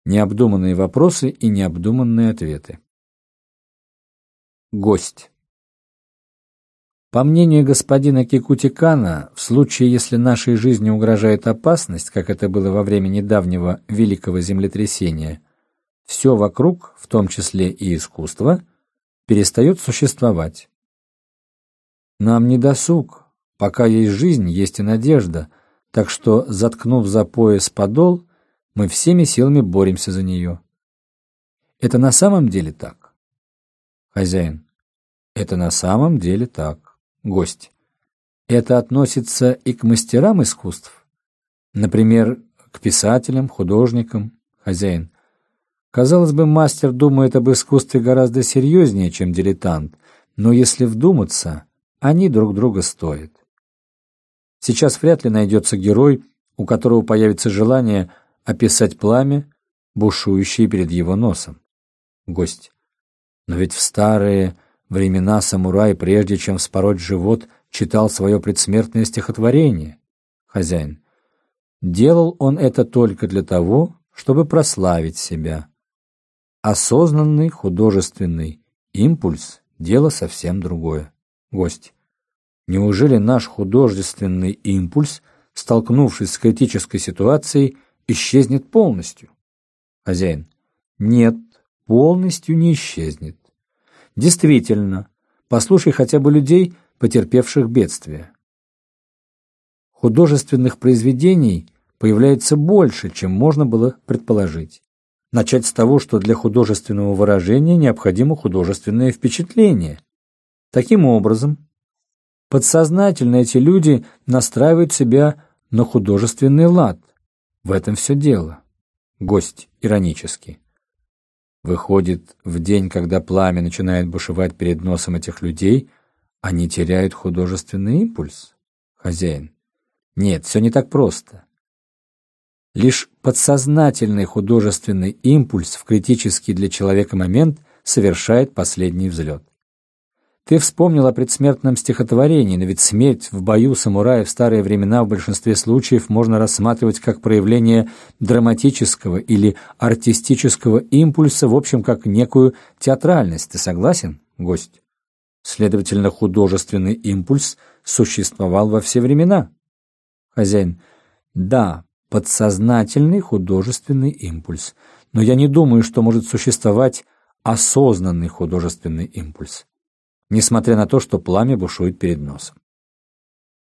Необдуманные вопросы и необдуманные ответы. Гость. По мнению господина Кикутикана, в случае, если нашей жизни угрожает опасность, как это было во время недавнего великого землетрясения, все вокруг, в том числе и искусство, перестает существовать. Нам не досуг, пока есть жизнь, есть и надежда, так что, заткнув за пояс подол, мы всеми силами боремся за нее. Это на самом деле так? Хозяин. Это на самом деле так. Гость. Это относится и к мастерам искусств? Например, к писателям, художникам? Хозяин. Казалось бы, мастер думает об искусстве гораздо серьезнее, чем дилетант, но если вдуматься, они друг друга стоят. Сейчас вряд ли найдется герой, у которого появится желание описать пламя, бушующее перед его носом. Гость. Но ведь в старые времена самурай, прежде чем вспороть живот, читал свое предсмертное стихотворение. Хозяин. Делал он это только для того, чтобы прославить себя. Осознанный художественный импульс – дело совсем другое. Гость. Неужели наш художественный импульс, столкнувшись с критической ситуацией, исчезнет полностью? Хозяин. Нет, полностью не исчезнет. Действительно, послушай хотя бы людей, потерпевших бедствие. Художественных произведений появляется больше, чем можно было предположить. Начать с того, что для художественного выражения необходимо художественное впечатление. Таким образом, подсознательно эти люди настраивают себя на художественный лад. В этом все дело. Гость иронически. Выходит, в день, когда пламя начинает бушевать перед носом этих людей, они теряют художественный импульс? Хозяин. Нет, все не так просто. Лишь подсознательный художественный импульс в критический для человека момент совершает последний взлет. Ты вспомнил о предсмертном стихотворении, но ведь смерть в бою самурая в старые времена в большинстве случаев можно рассматривать как проявление драматического или артистического импульса, в общем, как некую театральность. Ты согласен, гость? Следовательно, художественный импульс существовал во все времена. Хозяин. Да, подсознательный художественный импульс. Но я не думаю, что может существовать осознанный художественный импульс, несмотря на то, что пламя бушует перед носом.